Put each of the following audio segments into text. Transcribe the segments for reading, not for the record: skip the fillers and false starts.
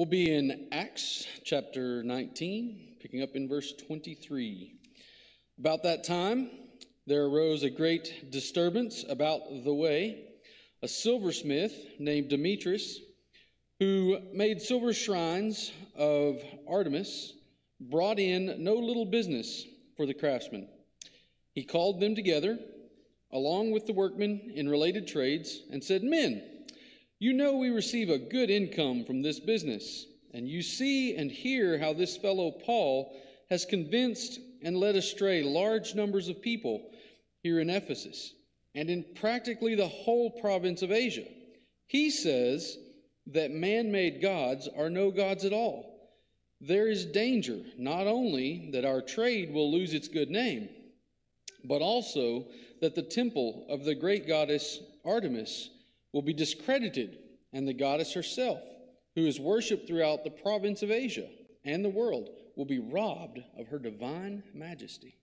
We'll be in Acts chapter 19, picking up in verse 23. About that time, there arose a great disturbance about the way. A silversmith named Demetrius, who made silver shrines of Artemis, brought in no little business for the craftsmen. He called them together, along with the workmen in related trades, and said, "Men, you know we receive a good income from this business, and you see and hear how this fellow Paul has convinced and led astray large numbers of people here in Ephesus and in practically the whole province of Asia. He says that man-made gods are no gods at all. There is danger not only that our trade will lose its good name, but also that the temple of the great goddess Artemis will be discredited, and the goddess herself, who is worshipped throughout the province of Asia and the world, will be robbed of her divine majesty."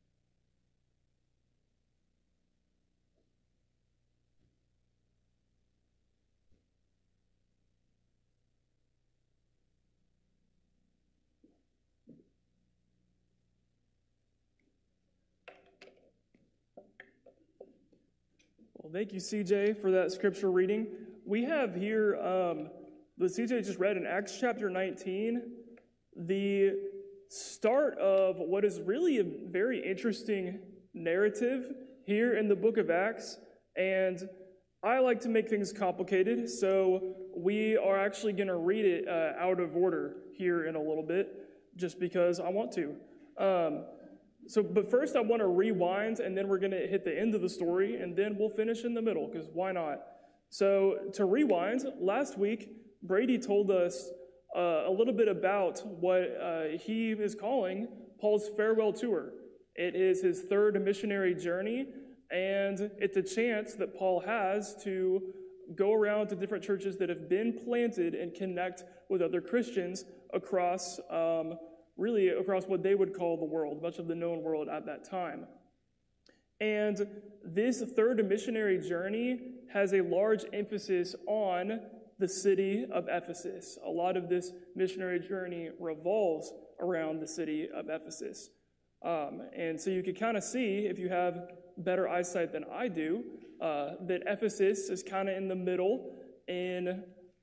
Well, thank you, CJ, for that scripture reading. We have here, the CJ just read in Acts chapter 19, the start of what is really a very interesting narrative here in the book of Acts. And I like to make things complicated, so we are actually going to read it out of order here in a little bit, just because I want to. But first I want to rewind, and then we're going to hit the end of the story, and then we'll finish in the middle, because why not? So to rewind, last week, Brady told us a little bit about what he is calling Paul's farewell tour. It is his third missionary journey, and it's a chance that Paul has to go around to different churches that have been planted and connect with other Christians across really across what they would call the world, much of the known world at that time. And this third missionary journey has a large emphasis on the city of Ephesus. A lot of this missionary journey revolves around the city of Ephesus. And so you can kind of see, if you have better eyesight than I do, that Ephesus is kind of in the middle in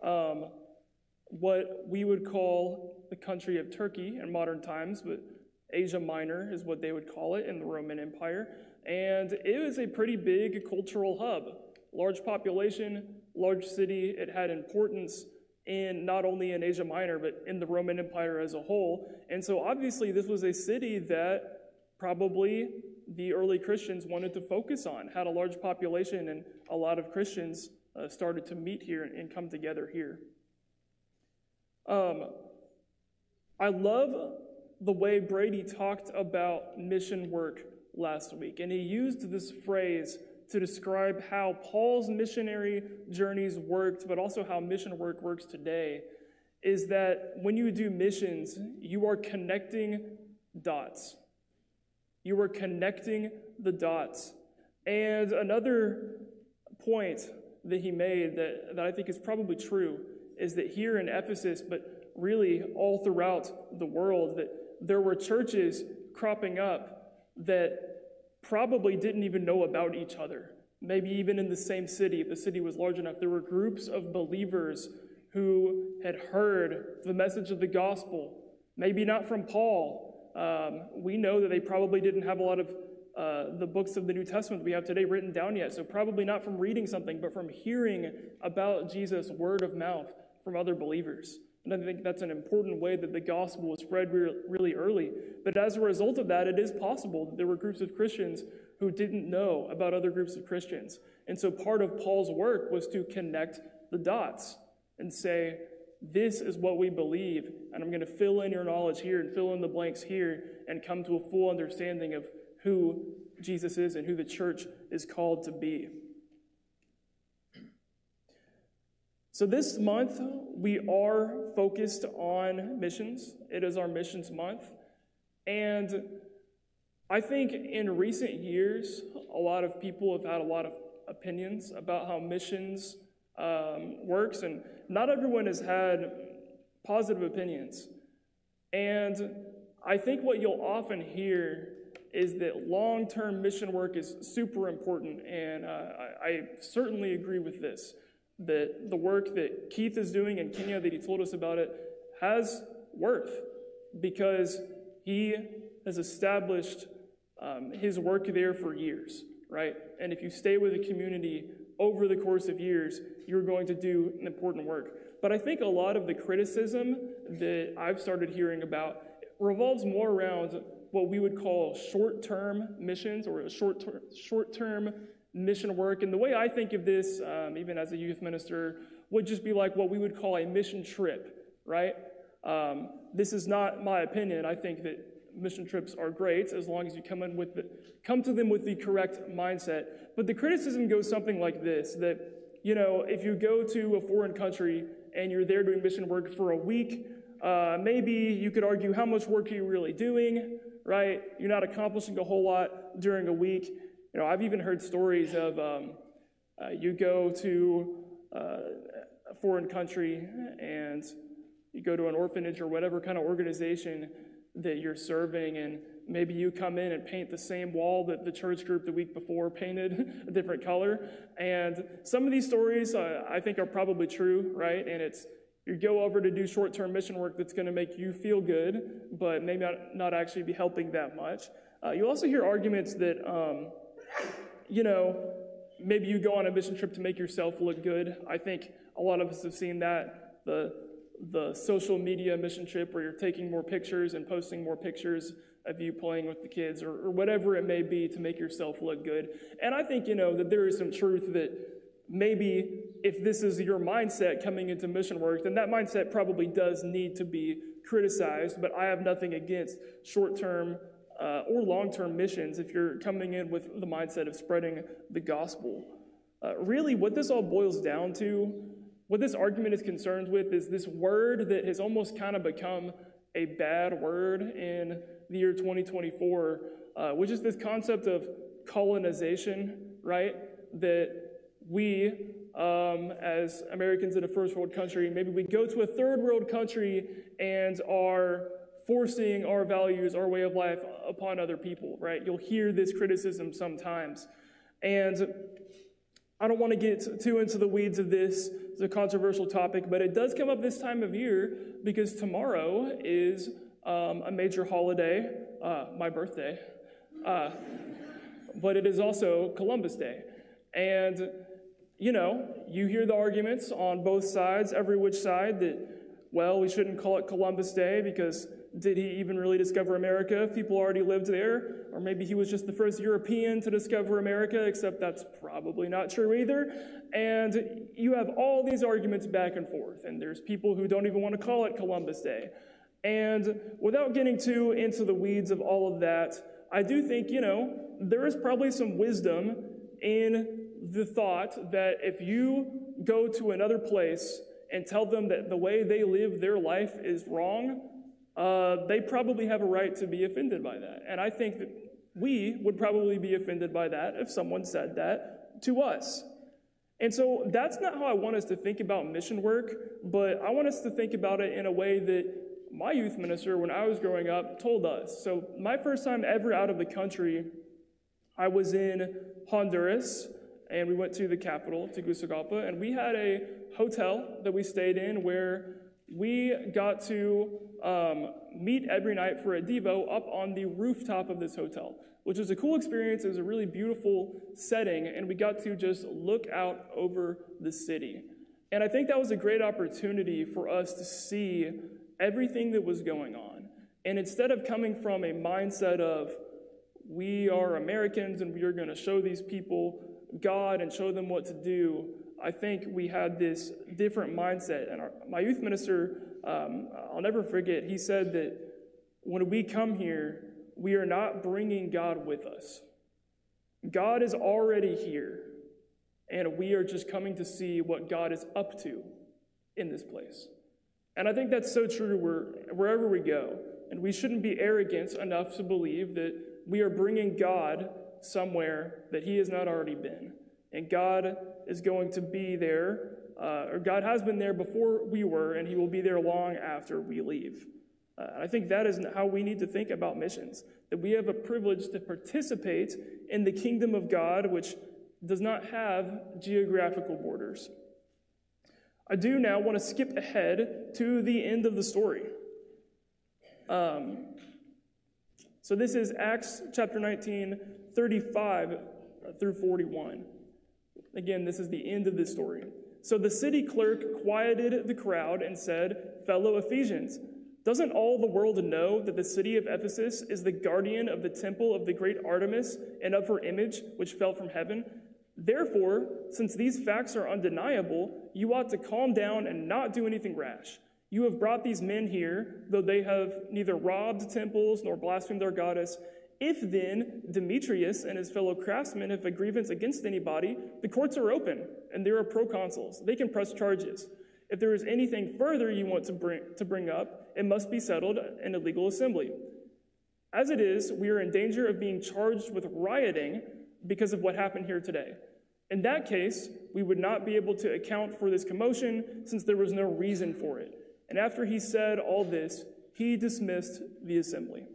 what we would call the country of Turkey in modern times, but Asia Minor is what they would call it in the Roman Empire. And it was a pretty big cultural hub. Large population, large city. It had importance in not only in Asia Minor, but in the Roman Empire as a whole. And so obviously this was a city that probably the early Christians wanted to focus on, had a large population, and a lot of Christians started to meet here and come together here. I love the way Brady talked about mission work last week, and he used this phrase to describe how Paul's missionary journeys worked, but also how mission work works today, is that when you do missions, you are connecting dots. You are connecting the dots. And another point that he made that I think is probably true is that here in Ephesus, but really all throughout the world, that there were churches cropping up that probably didn't even know about each other. Maybe even in the same city, if the city was large enough, there were groups of believers who had heard the message of the gospel, maybe not from Paul. We know that they probably didn't have a lot of the books of the New Testament we have today written down yet, so probably not from reading something, but from hearing about Jesus word of mouth from other believers. And I think that's an important way that the gospel was spread really early. But as a result of that, it is possible that there were groups of Christians who didn't know about other groups of Christians. And so part of Paul's work was to connect the dots and say, this is what we believe, and I'm going to fill in your knowledge here and fill in the blanks here and come to a full understanding of who Jesus is and who the church is called to be. So this month, we are focused on missions. It is our missions month. And I think in recent years, a lot of people have had a lot of opinions about how missions works, and not everyone has had positive opinions. And I think what you'll often hear is that long-term mission work is super important, and I certainly agree with this, that the work that Keith is doing in Kenya, that he told us about it, has worth, because he has established his work there for years, right? And if you stay with a community over the course of years, you're going to do an important work. But I think a lot of the criticism that I've started hearing about revolves more around what we would call short-term missions, or a short-term mission work. And the way I think of this, even as a youth minister, would just be like what we would call a mission trip, right? This is not my opinion. I think that mission trips are great as long as you come to them with the correct mindset. But the criticism goes something like this, that, if you go to a foreign country and you're there doing mission work for a week, maybe you could argue, how much work are you really doing, right? You're not accomplishing a whole lot during a week. I've even heard stories of you go to a foreign country and you go to an orphanage or whatever kind of organization that you're serving, and maybe you come in and paint the same wall that the church group the week before painted a different color. And some of these stories I think are probably true, right? And it's, you go over to do short-term mission work that's going to make you feel good, but maybe not actually be helping that much. You also hear arguments that, maybe you go on a mission trip to make yourself look good. I think a lot of us have seen that, the social media mission trip where you're taking more pictures and posting more pictures of you playing with the kids, or whatever it may be to make yourself look good. And I think, that there is some truth that maybe if this is your mindset coming into mission work, then that mindset probably does need to be criticized. But I have nothing against short-term or long-term missions if you're coming in with the mindset of spreading the gospel. Really, what this all boils down to, what this argument is concerned with, is this word that has almost kind of become a bad word in the year 2024, which is this concept of colonization, right? That we, as Americans in a first world country, maybe we go to a third world country and are forcing our values, our way of life upon other people, right? You'll hear this criticism sometimes. And I don't want to get too into the weeds of this. It's a controversial topic, but it does come up this time of year because tomorrow is a major holiday, my birthday, but it is also Columbus Day. And, you hear the arguments on both sides, every which side, that, well, we shouldn't call it Columbus Day because did he even really discover America if people already lived there? Or maybe he was just the first European to discover America, except that's probably not true either. And you have all these arguments back and forth, and there's people who don't even want to call it Columbus Day. And without getting too into the weeds of all of that, I do think, there is probably some wisdom in the thought that if you go to another place and tell them that the way they live their life is wrong, they probably have a right to be offended by that. And I think that we would probably be offended by that if someone said that to us. And so that's not how I want us to think about mission work, but I want us to think about it in a way that my youth minister, when I was growing up, told us. So my first time ever out of the country, I was in Honduras, and we went to the capital, Tegucigalpa, and we had a hotel that we stayed in where we got to meet every night for a Devo up on the rooftop of this hotel, which was a cool experience. It was a really beautiful setting, and we got to just look out over the city. And I think that was a great opportunity for us to see everything that was going on. And instead of coming from a mindset of, we are Americans and we are going to show these people God and show them what to do, I think we had this different mindset. And my youth minister, I'll never forget, he said that when we come here, we are not bringing God with us. God is already here, and we are just coming to see what God is up to in this place. And I think that's so true wherever we go. And we shouldn't be arrogant enough to believe that we are bringing God somewhere that he has not already been. And God is going to be there or God has been there before we were, and he will be there long after we leave. I think that is how we need to think about missions, that we have a privilege to participate in the kingdom of God, which does not have geographical borders. I do now want to skip ahead to the end of the story. So this is Acts chapter 19, 35 through 41. Again, this is the end of this story. So the city clerk quieted the crowd and said, "Fellow Ephesians, doesn't all the world know that the city of Ephesus is the guardian of the temple of the great Artemis and of her image, which fell from heaven? Therefore, since these facts are undeniable, you ought to calm down and not do anything rash. You have brought these men here, though they have neither robbed temples nor blasphemed our goddess. If then Demetrius and his fellow craftsmen have a grievance against anybody, the courts are open, and there are proconsuls. They can press charges. If there is anything further you want to bring up, it must be settled in a legal assembly. As it is, we are in danger of being charged with rioting because of what happened here today. In that case, we would not be able to account for this commotion since there was no reason for it." And after he said all this, he dismissed the assembly.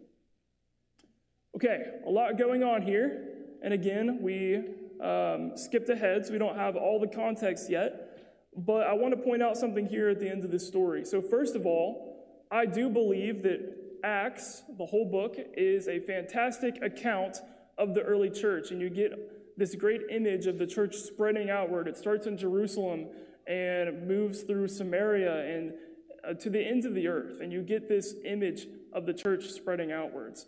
Okay, a lot going on here. And again, we skipped ahead, so we don't have all the context yet. But I want to point out something here at the end of this story. So first of all, I do believe that Acts, the whole book, is a fantastic account of the early church. And you get this great image of the church spreading outward. It starts in Jerusalem and moves through Samaria and to the ends of the earth. And you get this image of the church spreading outwards.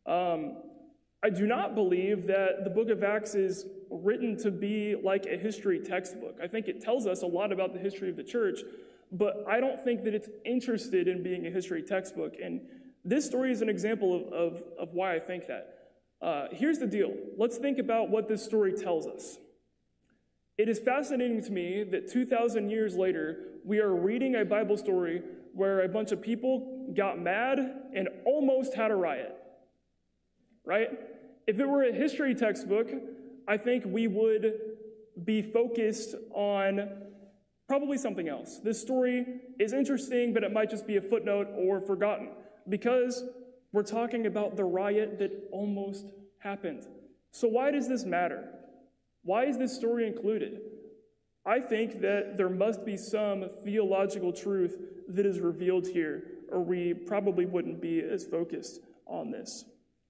I do not believe that the book of Acts is written to be like a history textbook. I think it tells us a lot about the history of the church, but I don't think that it's interested in being a history textbook. And this story is an example of why I think that. Here's the deal. Let's think about what this story tells us. It is fascinating to me that 2,000 years later, we are reading a Bible story where a bunch of people got mad and almost had a riot. Right? If it were a history textbook, I think we would be focused on probably something else. This story is interesting, but it might just be a footnote or forgotten because we're talking about the riot that almost happened. So why does this matter? Why is this story included? I think that there must be some theological truth that is revealed here, or we probably wouldn't be as focused on this.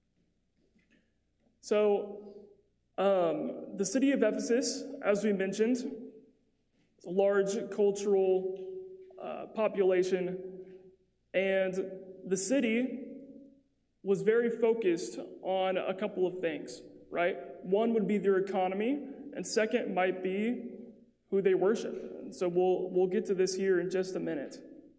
So, the city of Ephesus, as we mentioned, is a large cultural population, and the city was very focused on a couple of things, right? One would be their economy, and second might be who they worship. And so we'll get to this here in just a minute.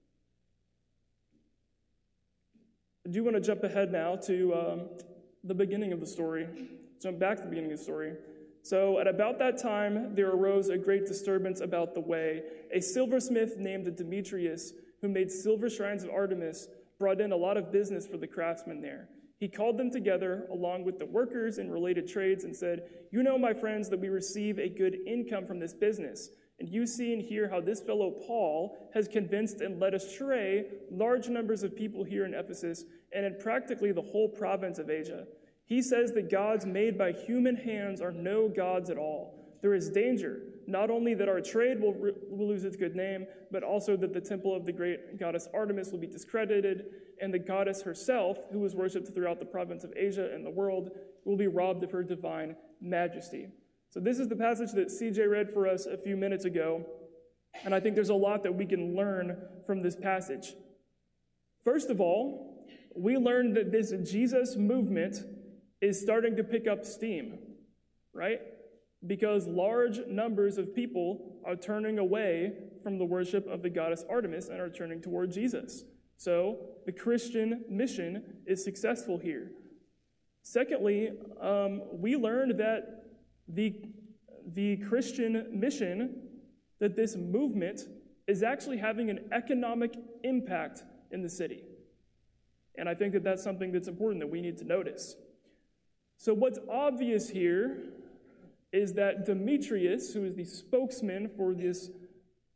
I do want to jump ahead now to the beginning of the story. Jump back to the beginning of the story. So at about that time, there arose a great disturbance about the way. A silversmith named Demetrius, who made silver shrines of Artemis, brought in a lot of business for the craftsmen there. He called them together along with the workers in related trades and said, "You know, my friends, that we receive a good income from this business. And you see and hear how this fellow Paul has convinced and led astray large numbers of people here in Ephesus and in practically the whole province of Asia. He says that gods made by human hands are no gods at all. There is danger, not only that our trade will lose its good name, but also that the temple of the great goddess Artemis will be discredited, and the goddess herself, who was worshipped throughout the province of Asia and the world, will be robbed of her divine majesty." So this is the passage that CJ read for us a few minutes ago, and I think there's a lot that we can learn from this passage. First of all, we learned that this Jesus movement is starting to pick up steam, right? Because large numbers of people are turning away from the worship of the goddess Artemis and are turning toward Jesus. So the Christian mission is successful here. Secondly, we learned that the Christian mission, that this movement is actually having an economic impact in the city. And I think that that's something that's important that we need to notice. So what's obvious here is that Demetrius, who is the spokesman for this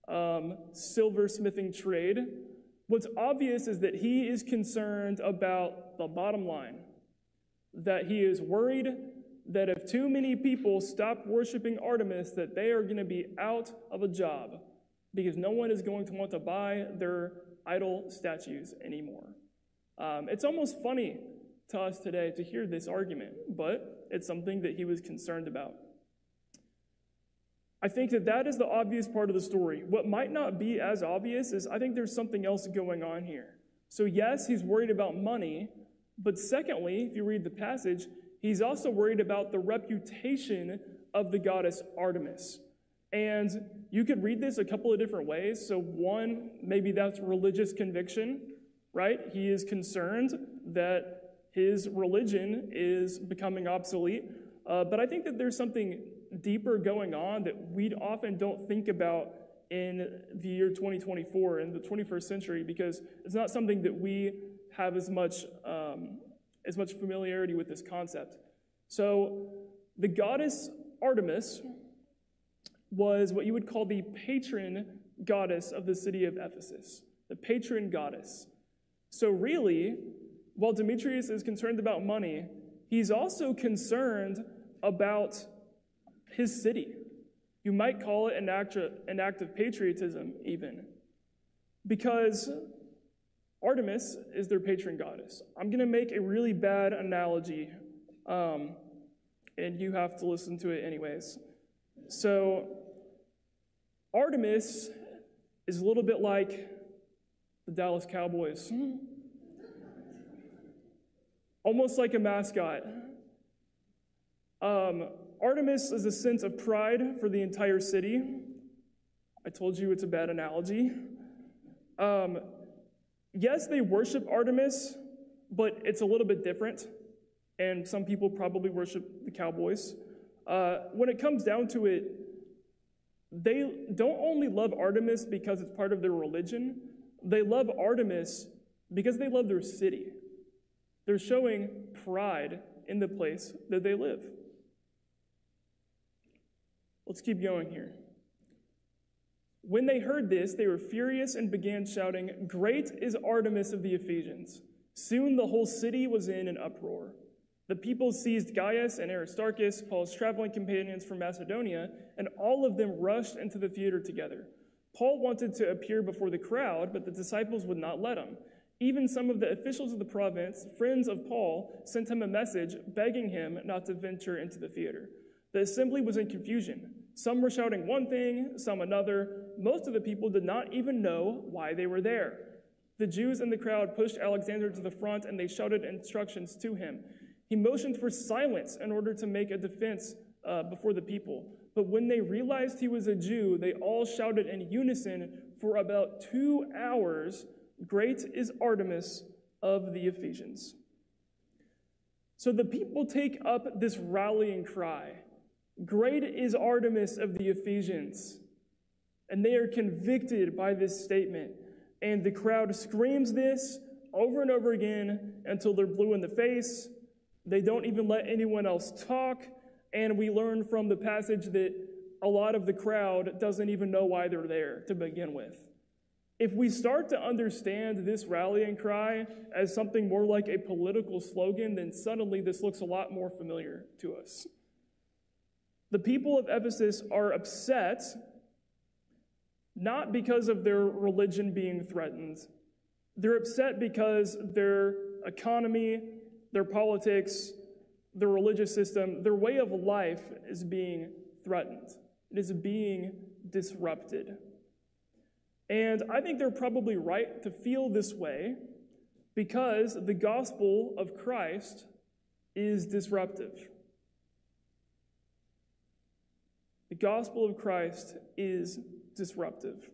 silversmithing trade, what's obvious is that he is concerned about the bottom line, that he is worried that if too many people stop worshiping Artemis, that they are going to be out of a job because no one is going to want to buy their idol statues anymore. It's almost funny to us today to hear this argument, but it's something that he was concerned about. I think that is the obvious part of the story. What might not be as obvious is I think there's something else going on here. So yes, he's worried about money, but secondly, if you read the passage, he's also worried about the reputation of the goddess Artemis. And you could read this a couple of different ways. So one, maybe that's religious conviction, right? He is concerned that his religion is becoming obsolete. But I think that there's something deeper going on that we often don't think about in the year 2024, in the 21st century, because it's not something that we have as much familiarity with this concept. So the goddess Artemis was what you would call the patron goddess of the city of Ephesus, the patron goddess. So really, while Demetrius is concerned about money, he's also concerned about his city. You might call it an act of patriotism even, because Artemis is their patron goddess. I'm going to make a really bad analogy, and you have to listen to it anyways. So Artemis is a little bit like the Dallas Cowboys, almost like a mascot. Artemis is a sense of pride for the entire city. I told you it's a bad analogy. Yes, they worship Artemis, but it's a little bit different, and some people probably worship the Cowboys. When it comes down to it, they don't only love Artemis because it's part of their religion, they love Artemis because they love their city. They're showing pride in the place that they live. Let's keep going here. When they heard this, they were furious and began shouting, "Great is Artemis of the Ephesians." Soon the whole city was in an uproar. The people seized Gaius and Aristarchus, Paul's traveling companions from Macedonia, and all of them rushed into the theater together. Paul wanted to appear before the crowd, but the disciples would not let him. Even some of the officials of the province, friends of Paul, sent him a message begging him not to venture into the theater. The assembly was in confusion. Some were shouting one thing, some another. Most of the people did not even know why they were there. The Jews in the crowd pushed Alexander to the front, and they shouted instructions to him. He motioned for silence in order to make a defense before the people. But when they realized he was a Jew, they all shouted in unison for about 2 hours, "Great is Artemis of the Ephesians." So the people take up this rallying cry, "Great is Artemis of the Ephesians." And they are convicted by this statement. And the crowd screams this over and over again until they're blue in the face. They don't even let anyone else talk. And we learn from the passage that a lot of the crowd doesn't even know why they're there to begin with. If we start to understand this rallying cry as something more like a political slogan, then suddenly this looks a lot more familiar to us. The people of Ephesus are upset not because of their religion being threatened. They're upset because their economy, their politics, their religious system, their way of life is being threatened. It is being disrupted. And I think they're probably right to feel this way because the gospel of Christ is disruptive. The gospel of Christ is disruptive.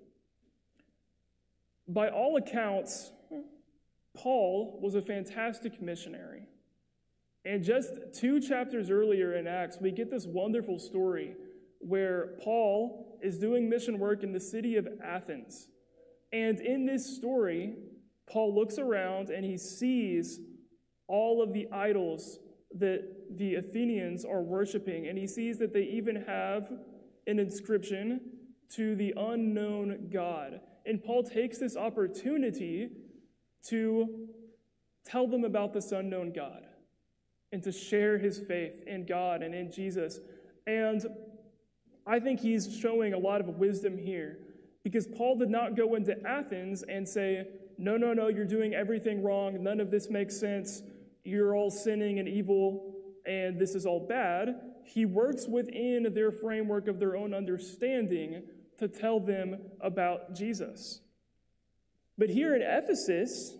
By all accounts, Paul was a fantastic missionary. And just 2 chapters earlier in Acts, we get this wonderful story where Paul is doing mission work in the city of Athens. And in this story, Paul looks around and he sees all of the idols that the Athenians are worshiping. And he sees that they even have an inscription to the unknown God. And Paul takes this opportunity to tell them about this unknown God and to share his faith in God and in Jesus. And I think he's showing a lot of wisdom here, because Paul did not go into Athens and say, no, you're doing everything wrong. None of this makes sense. You're all sinning and evil, and this is all bad. He works within their framework of their own understanding to tell them about Jesus. But here in Ephesus,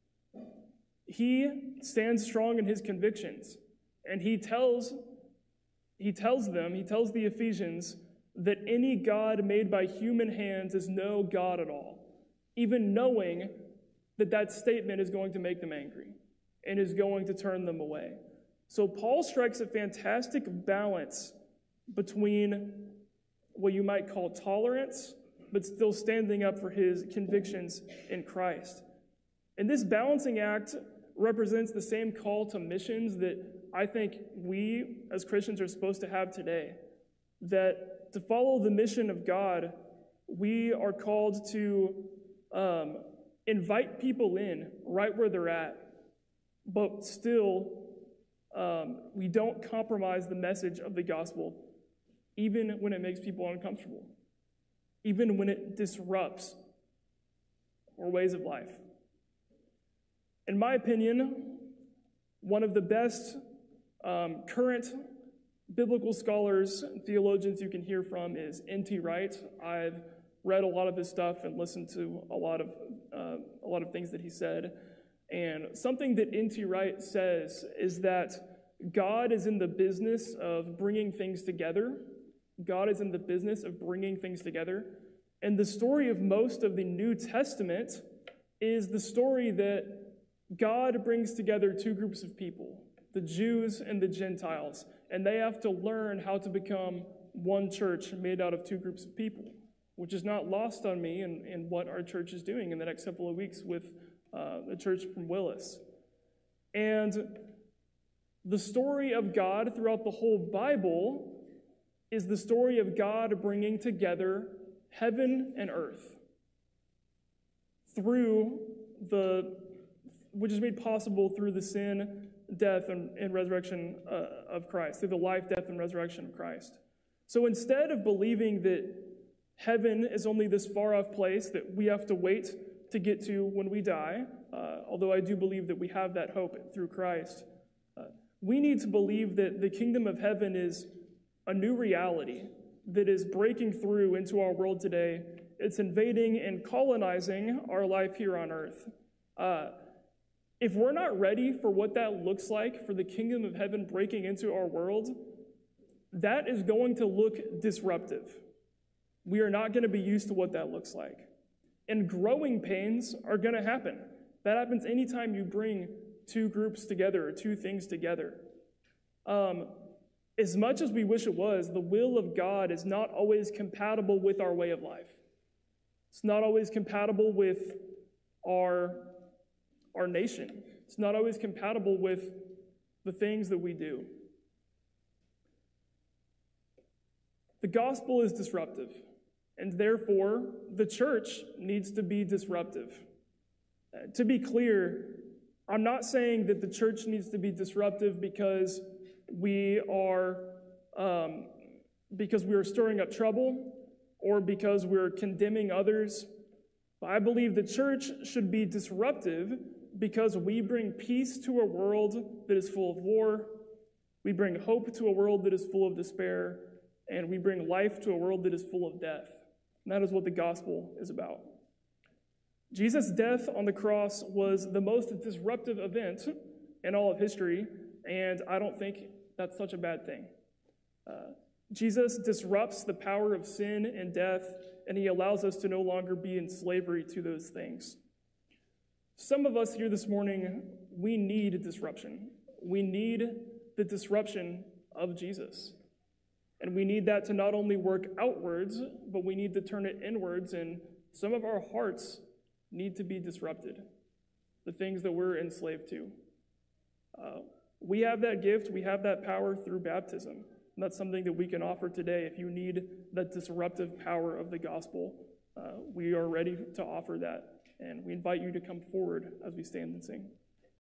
he stands strong in his convictions, and he tells the Ephesians, that any God made by human hands is no God at all, even knowing that that statement is going to make them angry and is going to turn them away. So Paul strikes a fantastic balance between what you might call tolerance, but still standing up for his convictions in Christ. And this balancing act represents the same call to missions that I think we as Christians are supposed to have today. That to follow the mission of God, we are called to invite people in right where they're at, but still we don't compromise the message of the gospel, even when it makes people uncomfortable, even when it disrupts our ways of life. In my opinion, one of the best current biblical scholars, theologians you can hear from is N.T. Wright. I've read a lot of his stuff and listened to a lot of things that he said. And something that N.T. Wright says is that God is in the business of bringing things together. God is in the business of bringing things together. And the story of most of the New Testament is the story that God brings together two groups of people, the Jews and the Gentiles, and they have to learn how to become one church made out of two groups of people, which is not lost on me in what our church is doing in the next couple of weeks with the church from Willis. And the story of God throughout the whole Bible is the story of God bringing together heaven and earth which is made possible through the sin, death, and resurrection of Christ, through the life, death, and resurrection of Christ. So instead of believing that heaven is only this far-off place that we have to wait to get to when we die, although I do believe that we have that hope through Christ, we need to believe that the kingdom of heaven is a new reality that is breaking through into our world today. It's invading and colonizing our life here on earth. If we're not ready for what that looks like, for the kingdom of heaven breaking into our world, that is going to look disruptive. We are not going to be used to what that looks like. And growing pains are going to happen. That happens anytime you bring two groups together or two things together. As much as we wish it was, the will of God is not always compatible with our way of life. It's not always compatible with our nation. It's not always compatible with the things that we do. The gospel is disruptive, and therefore the church needs to be disruptive. To be clear, I'm not saying that the church needs to be disruptive because we are stirring up trouble or because we're condemning others. But I believe the church should be disruptive because we bring peace to a world that is full of war, we bring hope to a world that is full of despair, and we bring life to a world that is full of death. And that is what the gospel is about. Jesus' death on the cross was the most disruptive event in all of history, and I don't think that's such a bad thing. Jesus disrupts the power of sin and death, and he allows us to no longer be in slavery to those things. Some of us here this morning, we need disruption. We need the disruption of Jesus. And we need that to not only work outwards, but we need to turn it inwards, and some of our hearts need to be disrupted, the things that we're enslaved to. We have that gift, we have that power through baptism. And that's something that we can offer today if you need the disruptive power of the gospel, we are ready to offer that. And we invite you to come forward as we stand and sing.